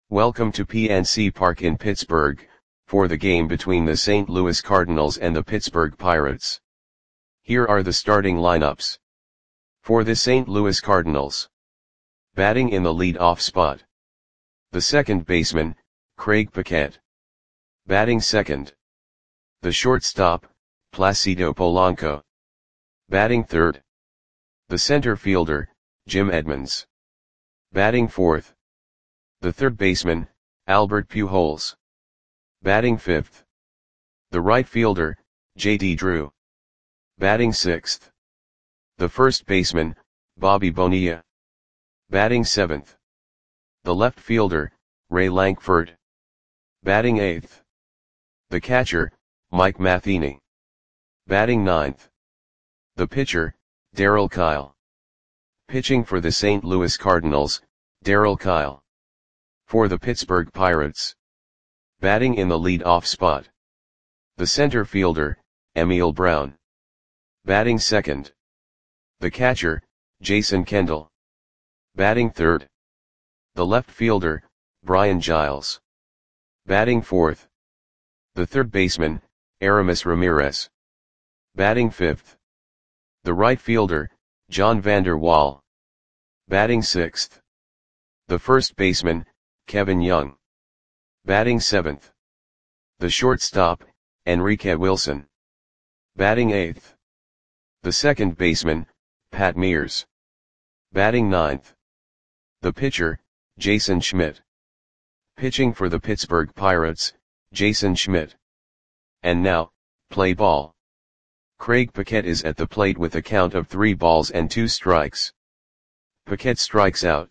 Welcome to PNC Park in Pittsburgh, for the game between the St. Louis Cardinals and the Pittsburgh Pirates. Here are the starting lineups. For the St. Louis Cardinals. Batting in the lead-off spot. The second baseman, Craig Paquette. Batting second. The shortstop, Placido Polanco. Batting third. The center fielder, Jim Edmonds. Batting fourth. The third baseman, Albert Pujols. Batting fifth. The right fielder, J.D. Drew. Batting sixth. The first baseman, Bobby Bonilla. Batting seventh. The left fielder, Ray Lankford. Batting eighth. The catcher, Mike Matheny. Batting ninth. The pitcher, Darryl Kile. Pitching for the St. Louis Cardinals, Darryl Kile. For the Pittsburgh Pirates. Batting in the lead-off spot. The center fielder, Emil Brown. Batting second. The catcher, Jason Kendall. Batting third. The left fielder, Brian Giles. Batting fourth. The third baseman, Aramis Ramirez. Batting fifth. The right fielder, John Vander Wal. Batting sixth. The first baseman, Kevin Young. Batting seventh. The shortstop, Enrique Wilson. Batting eighth. The second baseman, Pat Mears. Batting ninth. The pitcher, Jason Schmidt. Pitching for the Pittsburgh Pirates, Jason Schmidt. And now, play ball. Craig Paquette is at the plate with a count of 3 balls and 2 strikes. Paquette strikes out.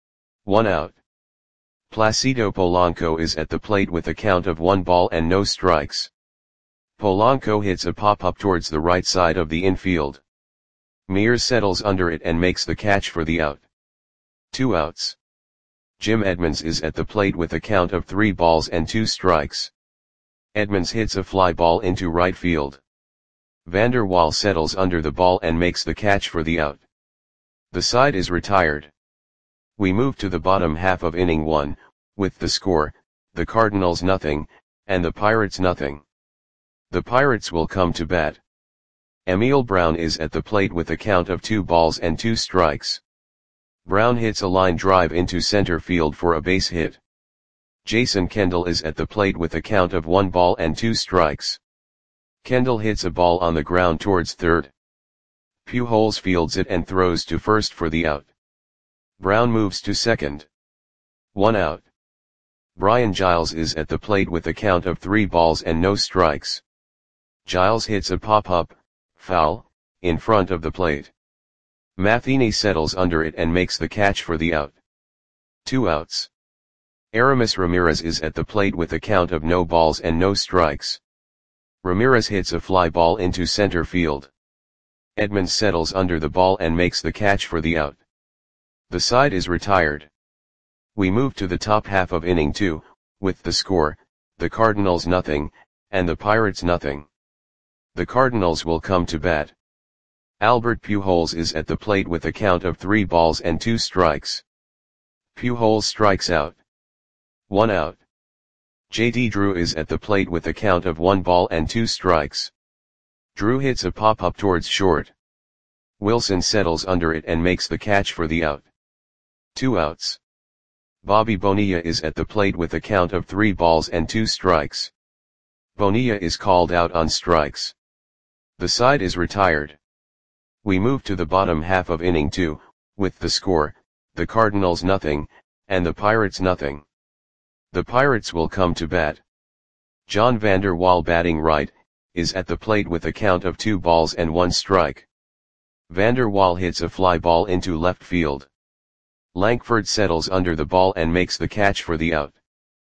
1 out. Placido Polanco is at the plate with a count of 1 ball and no strikes. Polanco hits a pop-up towards the right side of the infield. Mears settles under it and makes the catch for the out. 2 outs. Jim Edmonds is at the plate with a count of 3 balls and 2 strikes. Edmonds hits a fly ball into right field. Vander Wal settles under the ball and makes the catch for the out. The side is retired. We move to the bottom half of inning 1, with the score, the Cardinals nothing, and the Pirates nothing. The Pirates will come to bat. Emil Brown is at the plate with a count of 2 balls and 2 strikes. Brown hits a line drive into center field for a base hit. Jason Kendall is at the plate with a count of 1 ball and 2 strikes. Kendall hits a ball on the ground towards third. Pujols fields it and throws to first for the out. Brown moves to second. 1 out. Brian Giles is at the plate with a count of 3 balls and no strikes. Giles hits a pop-up, foul, in front of the plate. Matheny settles under it and makes the catch for the out. 2 outs. Aramis Ramirez is at the plate with a count of no balls and no strikes. Ramirez hits a fly ball into center field. Edmonds settles under the ball and makes the catch for the out. The side is retired. We move to the top half of inning 2, with the score, the Cardinals nothing, and the Pirates nothing. The Cardinals will come to bat. Albert Pujols is at the plate with a count of 3 balls and 2 strikes. Pujols strikes out. 1 out. J.D. Drew is at the plate with a count of 1 ball and 2 strikes. Drew hits a pop-up towards short. Wilson settles under it and makes the catch for the out. 2 outs. Bobby Bonilla is at the plate with a count of 3 balls and 2 strikes. Bonilla is called out on strikes. The side is retired. We move to the bottom half of inning 2, with the score, the Cardinals nothing, and the Pirates nothing. The Pirates will come to bat. John Vander Wal batting right, is at the plate with a count of 2 balls and 1 strike. Vander Wal hits a fly ball into left field. Lankford settles under the ball and makes the catch for the out.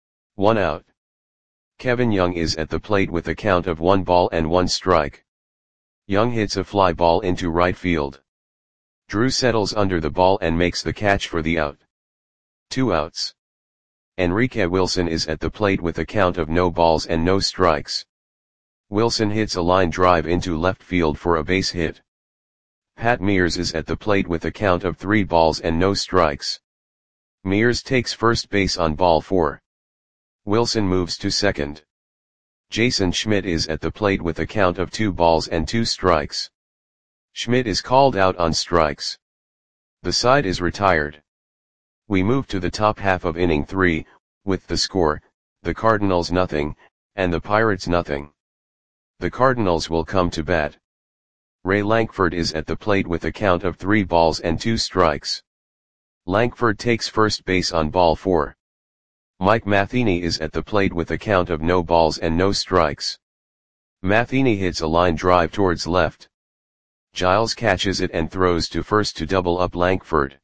1 out. Kevin Young is at the plate with a count of 1 ball and 1 strike. Young hits a fly ball into right field. Drew settles under the ball and makes the catch for the out. 2 outs. Enrique Wilson is at the plate with a count of no balls and no strikes. Wilson hits a line drive into left field for a base hit. Pat Mears is at the plate with a count of 3 balls and no strikes. Mears takes first base on ball 4. Wilson moves to second. Jason Schmidt is at the plate with a count of 2 balls and 2 strikes. Schmidt is called out on strikes. The side is retired. We move to the top half of inning 3, with the score, the Cardinals nothing, and the Pirates nothing. The Cardinals will come to bat. Ray Lankford is at the plate with a count of 3 balls and 2 strikes. Lankford takes first base on ball 4. Mike Matheny is at the plate with a count of no balls and no strikes. Matheny hits a line drive towards left. Giles catches it and throws to first to double up Lankford.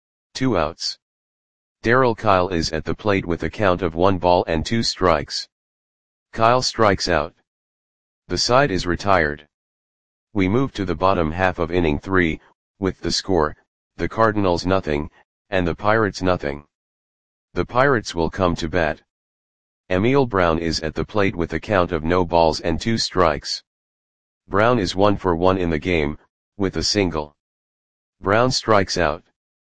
2 outs. Darryl Kyle is at the plate with a count of 1 ball and 2 strikes. Kyle strikes out. The side is retired. We move to the bottom half of inning 3, with the score, the Cardinals nothing, and the Pirates nothing. The Pirates will come to bat. Emil Brown is at the plate with a count of no balls and 2 strikes. Brown is 1 for 1 in the game, with a single. Brown strikes out.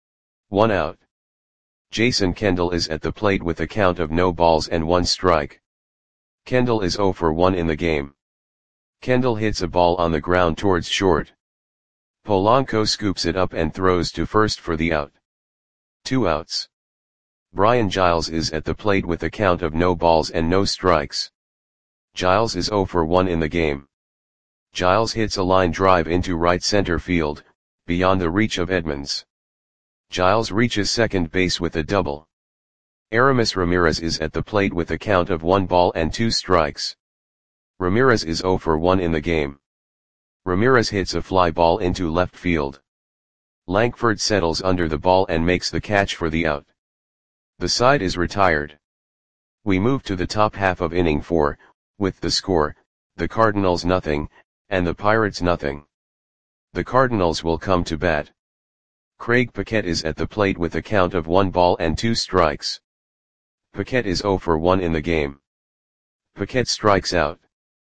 1 out. Jason Kendall is at the plate with a count of no balls and 1 strike. Kendall is 0 for 1 in the game. Kendall hits a ball on the ground towards short. Polanco scoops it up and throws to first for the out. 2 outs. Brian Giles is at the plate with a count of no balls and no strikes. Giles is 0 for 1 in the game. Giles hits a line drive into right center field, beyond the reach of Edmonds. Giles reaches second base with a double. Aramis Ramirez is at the plate with a count of 1 ball and 2 strikes. Ramirez is 0 for 1 in the game. Ramirez hits a fly ball into left field. Lankford settles under the ball and makes the catch for the out. The side is retired. We move to the top half of inning 4, with the score, the Cardinals nothing, and the Pirates nothing. The Cardinals will come to bat. Craig Paquette is at the plate with a count of 1 ball and 2 strikes. Paquette is 0 for 1 in the game. Paquette strikes out.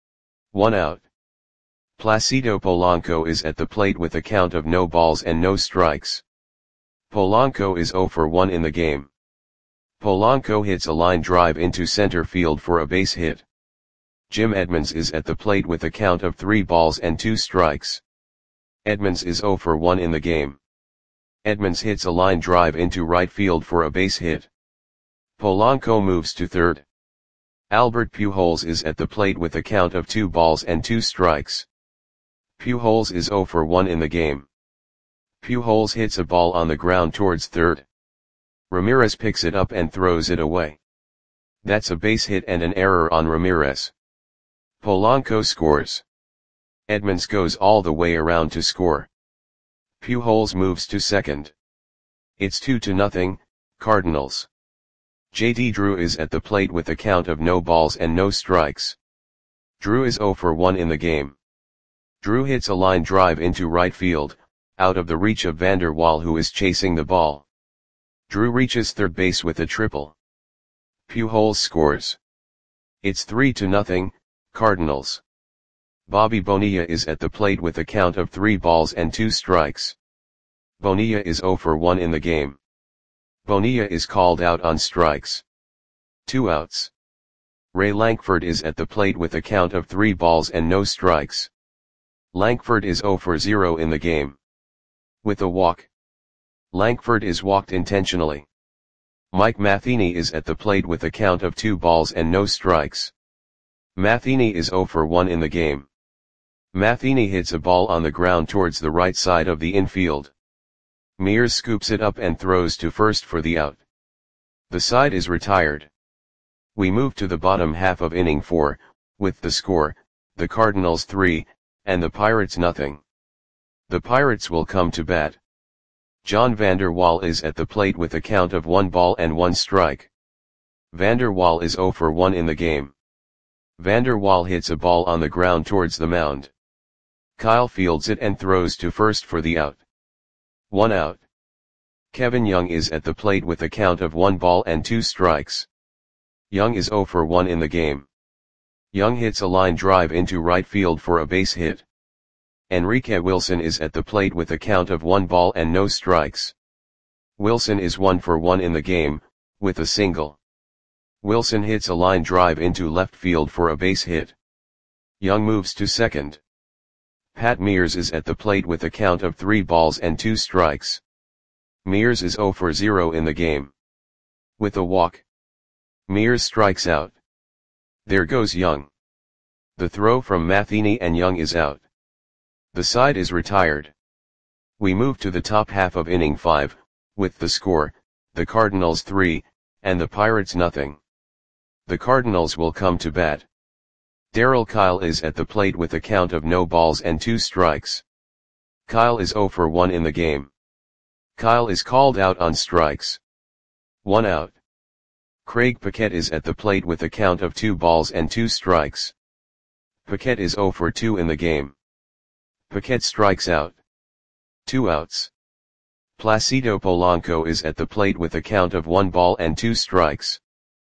1 out. Placido Polanco is at the plate with a count of no balls and no strikes. Polanco is 0 for 1 in the game. Polanco hits a line drive into center field for a base hit. Jim Edmonds is at the plate with a count of 3 balls and 2 strikes. Edmonds is 0 for 1 in the game. Edmonds hits a line drive into right field for a base hit. Polanco moves to third. Albert Pujols is at the plate with a count of 2 balls and 2 strikes. Pujols is 0 for 1 in the game. Pujols hits a ball on the ground towards third. Ramirez picks it up and throws it away. That's a base hit and an error on Ramirez. Polanco scores. Edmonds goes all the way around to score. Pujols moves to second. It's 2-0, Cardinals. J.D. Drew is at the plate with a count of no balls and no strikes. Drew is 0 for 1 in the game. Drew hits a line drive into right field, out of the reach of Vander Waal, who is chasing the ball. Drew reaches third base with a triple. Pujols scores. It's 3-0, Cardinals. Bobby Bonilla is at the plate with a count of 3 balls and 2 strikes. Bonilla is 0 for 1 in the game. Bonilla is called out on strikes. 2 outs. Ray Lankford is at the plate with a count of 3 balls and no strikes. Lankford is 0 for 0 in the game. With a walk. Lankford is walked intentionally. Mike Matheny is at the plate with a count of 2 balls and no strikes. Matheny is 0 for 1 in the game. Matheny hits a ball on the ground towards the right side of the infield. Mears scoops it up and throws to first for the out. The side is retired. We move to the bottom half of inning 4, with the score, the Cardinals 3, and the Pirates nothing. The Pirates will come to bat. John Vander Waal is at the plate with a count of 1 ball and 1 strike. Vander Waal is 0 for 1 in the game. Vander Waal hits a ball on the ground towards the mound. Kyle fields it and throws to first for the out. 1 out. Kevin Young is at the plate with a count of 1 ball and 2 strikes. Young is 0 for 1 in the game. Young hits a line drive into right field for a base hit. Enrique Wilson is at the plate with a count of 1 ball and no strikes. Wilson is 1 for 1 in the game, with a single. Wilson hits a line drive into left field for a base hit. Young moves to second. Pat Mears is at the plate with a count of 3 balls and 2 strikes. Mears is 0 for 0 in the game. With a walk, Mears strikes out. There goes Young. The throw from Matheny and Young is out. The side is retired. We move to the top half of inning 5, with the score, the Cardinals 3, and the Pirates nothing. The Cardinals will come to bat. Darryl Kile is at the plate with a count of no balls and 2 strikes. Kile is 0 for 1 in the game. Kile is called out on strikes. 1 out. Craig Paquette is at the plate with a count of 2 balls and 2 strikes. Paquette is 0 for 2 in the game. Paquette strikes out. 2 outs. Placido Polanco is at the plate with a count of 1 ball and 2 strikes.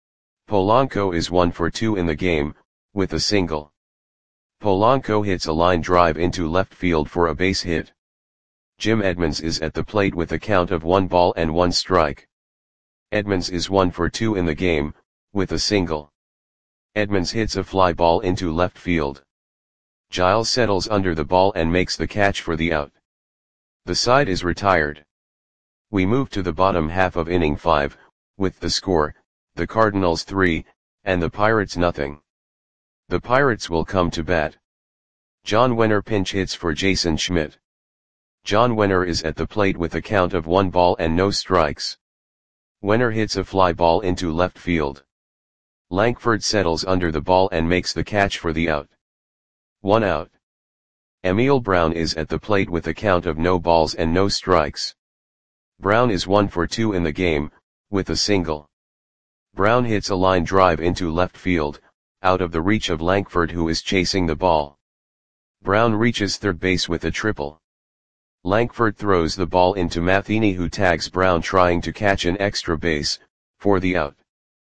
Polanco is 1 for 2 in the game, with a single. Polanco hits a line drive into left field for a base hit. Jim Edmonds is at the plate with a count of 1 ball and 1 strike. Edmonds is 1 for 2 in the game, with a single. Edmonds hits a fly ball into left field. Giles settles under the ball and makes the catch for the out. The side is retired. We move to the bottom half of inning 5, with the score, the Cardinals 3, and the Pirates nothing. The Pirates will come to bat. John Wenner pinch hits for Jason Schmidt. John Wenner is at the plate with a count of 1 ball and no strikes. Wenner hits a fly ball into left field. Lankford settles under the ball and makes the catch for the out. 1 out. Emil Brown is at the plate with a count of no balls and no strikes. Brown is 1 for 2 in the game, with a single. Brown hits a line drive into left field, out of the reach of Lankford who is chasing the ball. Brown reaches third base with a triple. Lankford throws the ball into Matheny who tags Brown trying to catch an extra base, for the out.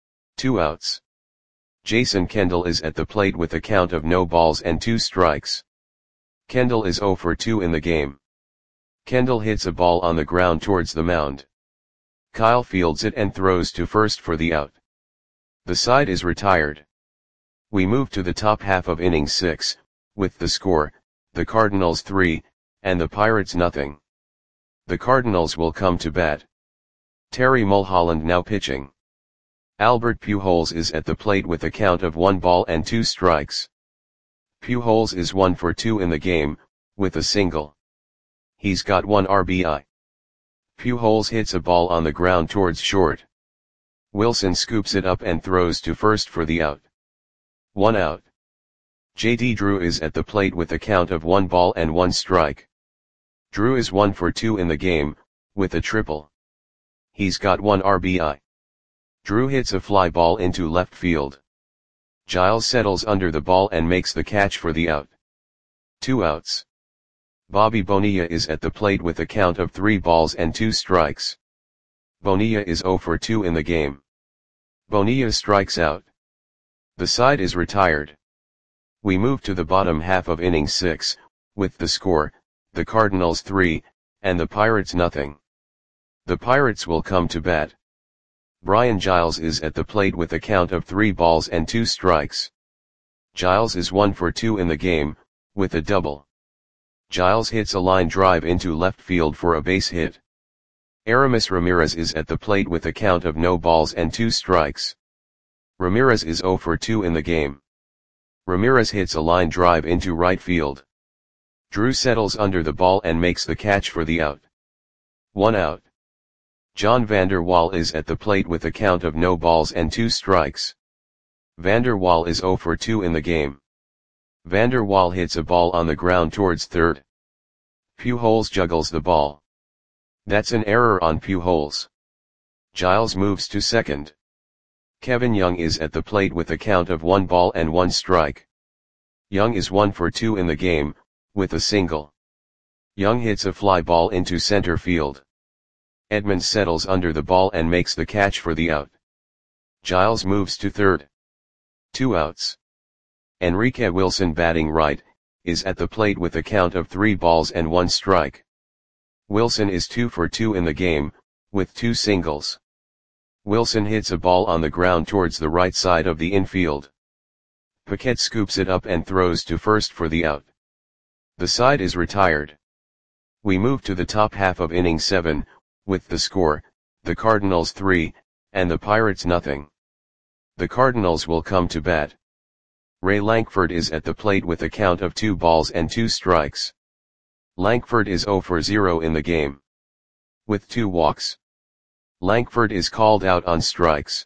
2 outs. Jason Kendall is at the plate with a count of no balls and 2 strikes. Kendall is 0 for 2 in the game. Kendall hits a ball on the ground towards the mound. Kyle fields it and throws to first for the out. The side is retired. We move to the top half of inning 6, with the score, the Cardinals 3, and the Pirates nothing. The Cardinals will come to bat. Terry Mulholland now pitching. Albert Pujols is at the plate with a count of 1 ball and 2 strikes. Pujols is 1 for 2 in the game, with a single. He's got 1 RBI. Pujols hits a ball on the ground towards short. Wilson scoops it up and throws to first for the out. 1 out. J.D. Drew is at the plate with a count of 1 ball and 1 strike. Drew is 1 for 2 in the game, with a triple. He's got 1 RBI. Drew hits a fly ball into left field. Giles settles under the ball and makes the catch for the out. 2 outs. Bobby Bonilla is at the plate with a count of 3 balls and 2 strikes. Bonilla is 0 for 2 in the game. Bonilla strikes out. The side is retired. We move to the bottom half of inning 6, with the score, the Cardinals 3, and the Pirates nothing. The Pirates will come to bat. Brian Giles is at the plate with a count of 3 balls and 2 strikes. Giles is 1 for 2 in the game, with a double. Giles hits a line drive into left field for a base hit. Aramis Ramirez is at the plate with a count of no balls and 2 strikes. Ramirez is 0 for 2 in the game. Ramirez hits a line drive into right field. Drew settles under the ball and makes the catch for the out. 1 out. John Vander Wal is at the plate with a count of no balls and 2 strikes. Vander Wal is 0 for 2 in the game. Vander Wal hits a ball on the ground towards third. Pujols juggles the ball. That's an error on Pujols. Giles moves to second. Kevin Young is at the plate with a count of 1 ball and 1 strike. Young is 1 for 2 in the game, with a single. Young hits a fly ball into center field. Edmonds settles under the ball and makes the catch for the out. Giles moves to third. 2 outs. Enrique Wilson batting right, is at the plate with a count of 3 balls and 1 strike. Wilson is 2 for 2 in the game, with 2 singles. Wilson hits a ball on the ground towards the right side of the infield. Paquette scoops it up and throws to first for the out. The side is retired. We move to the top half of inning 7, with the score, the Cardinals 3, and the Pirates nothing. The Cardinals will come to bat. Ray Lankford is at the plate with a count of 2 balls and 2 strikes. Lankford is 0 for 0 in the game, with 2 walks. Lankford is called out on strikes.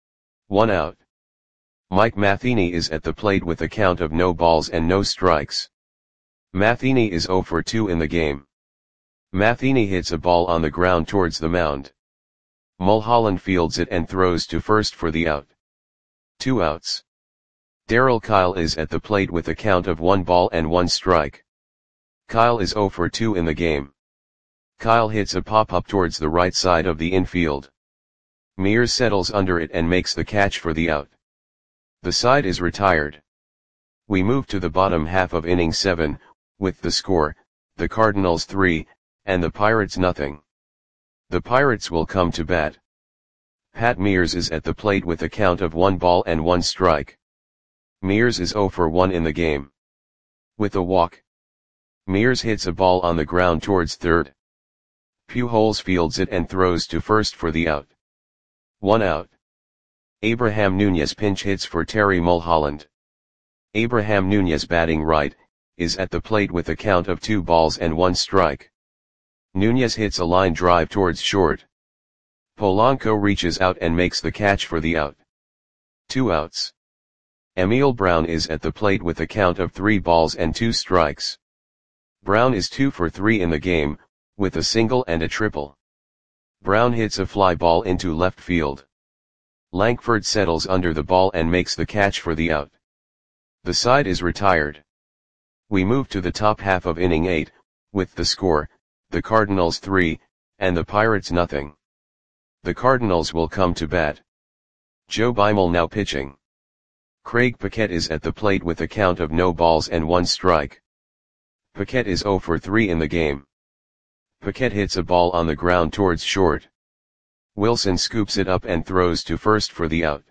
1 out. Mike Matheny is at the plate with a count of no balls and no strikes. Matheny is 0 for 2 in the game. Matheny hits a ball on the ground towards the mound. Mulholland fields it and throws to first for the out. 2 outs. Darryl Kyle is at the plate with a count of 1 ball and 1 strike. Kyle is 0 for 2 in the game. Kyle hits a pop-up towards the right side of the infield. Mears settles under it and makes the catch for the out. The side is retired. We move to the bottom half of inning 7, with the score, the Cardinals 3, and the Pirates nothing. The Pirates will come to bat. Pat Mears is at the plate with a count of 1 ball and 1 strike. Mears is 0 for 1 in the game, with a walk. Mears hits a ball on the ground towards third. Pujols fields it and throws to first for the out. 1 out. Abraham Nunez pinch hits for Terry Mulholland. Abraham Nunez, batting right, is at the plate with a count of 2 balls and 1 strike. Nunez hits a line drive towards short. Polanco reaches out and makes the catch for the out. 2 outs. Emil Brown is at the plate with a count of 3 balls and 2 strikes. Brown is 2 for 3 in the game, with a single and a triple. Brown hits a fly ball into left field. Lankford settles under the ball and makes the catch for the out. The side is retired. We move to the top half of inning 8, with the score, the Cardinals 3, and the Pirates nothing. The Cardinals will come to bat. Joe Beimel now pitching. Craig Paquette is at the plate with a count of no balls and 1 strike. Paquette is 0 for 3 in the game. Paquette hits a ball on the ground towards short. Wilson scoops it up and throws to first for the out.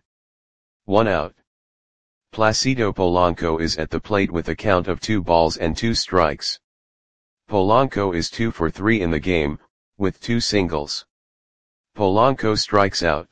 1 out. Placido Polanco is at the plate with a count of 2 balls and 2 strikes. Polanco is 2 for 3 in the game, with 2 singles. Polanco strikes out.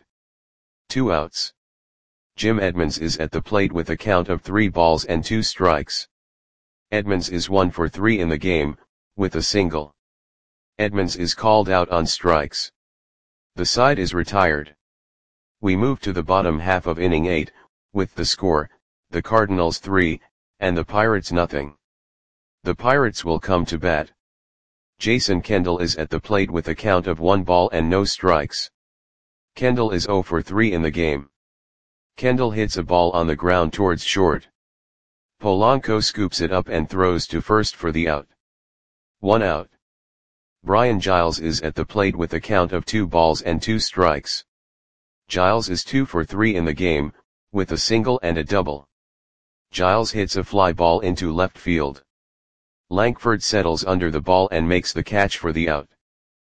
2 outs. Jim Edmonds is at the plate with a count of 3 balls and 2 strikes. Edmonds is 1 for 3 in the game, with a single. Edmonds is called out on strikes. The side is retired. We move to the bottom half of inning 8, with the score, the Cardinals 3, and the Pirates nothing. The Pirates will come to bat. Jason Kendall is at the plate with a count of 1 ball and no strikes. Kendall is 0 for 3 in the game. Kendall hits a ball on the ground towards short. Polanco scoops it up and throws to first for the out. 1 out. Brian Giles is at the plate with a count of 2 balls and 2 strikes. Giles is 2 for 3 in the game, with a single and a double. Giles hits a fly ball into left field. Lankford settles under the ball and makes the catch for the out.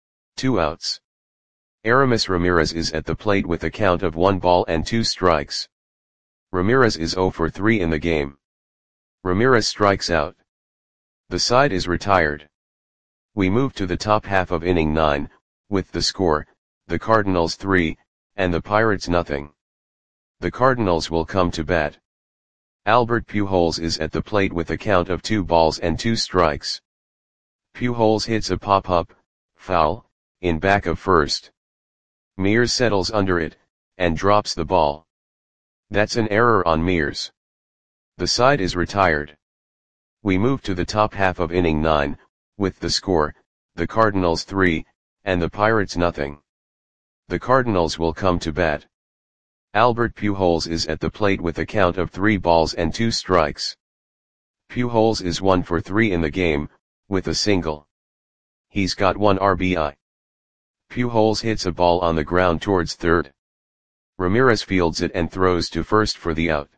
2 outs. Aramis Ramirez is at the plate with a count of 1 ball and 2 strikes. Ramirez is 0 for 3 in the game. Ramirez strikes out. The side is retired. We move to the top half of inning 9, with the score, the Cardinals 3, and the Pirates nothing. The Cardinals will come to bat. Albert Pujols is at the plate with a count of 2 balls and 2 strikes. Pujols hits a pop-up, foul, in back of first. Mears settles under it, and drops the ball. That's an error on Mears. The side is retired. We move to the top half of inning 9, with the score, the Cardinals 3, and the Pirates nothing. The Cardinals will come to bat. Albert Pujols is at the plate with a count of 3 balls and 2 strikes. Pujols is 1 for 3 in the game, with a single. He's got 1 RBI. Pujols hits a ball on the ground towards third. Ramirez fields it and throws to first for the out.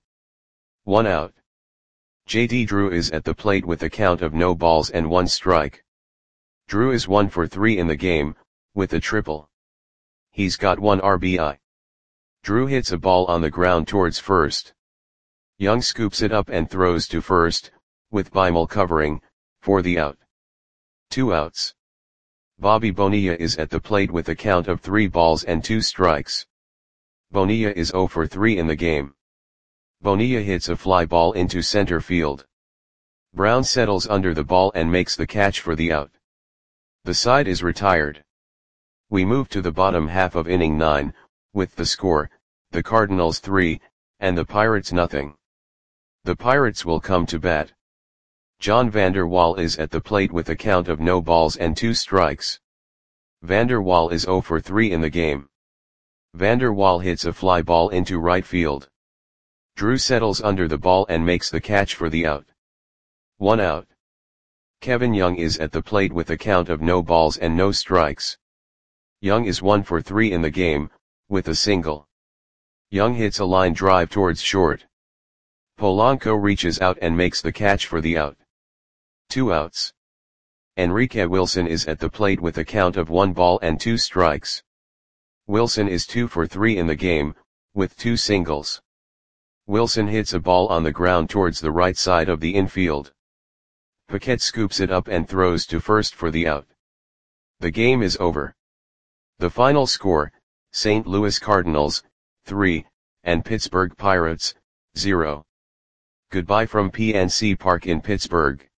1 out. J.D. Drew is at the plate with a count of no balls and 1 strike. Drew is 1 for 3 in the game, with a triple. he's got 1 RBI. Drew hits a ball on the ground towards first. Young scoops it up and throws to first, with Bimal covering, for the out. 2 outs. Bobby Bonilla is at the plate with a count of 3 balls and 2 strikes. Bonilla is 0 for 3 in the game. Bonilla hits a fly ball into center field. Brown settles under the ball and makes the catch for the out. The side is retired. We move to the bottom half of inning 9, with the score, the Cardinals 3, and the Pirates nothing. The Pirates will come to bat. John Vander Wal is at the plate with a count of no balls and 2 strikes. Vander Wal is 0 for 3 in the game. Vander Wal hits a fly ball into right field. Drew settles under the ball and makes the catch for the out. 1 out. Kevin Young is at the plate with a count of no balls and no strikes. Young is 1 for 3 in the game, with a single. Young hits a line drive towards short. Polanco reaches out and makes the catch for the out. 2 outs. Enrique Wilson is at the plate with a count of 1 ball and 2 strikes. Wilson is 2 for 3 in the game, with 2 singles. Wilson hits a ball on the ground towards the right side of the infield. Paquette scoops it up and throws to first for the out. The game is over. The final score, St. Louis Cardinals, 3, and Pittsburgh Pirates, 0. Goodbye from PNC Park in Pittsburgh.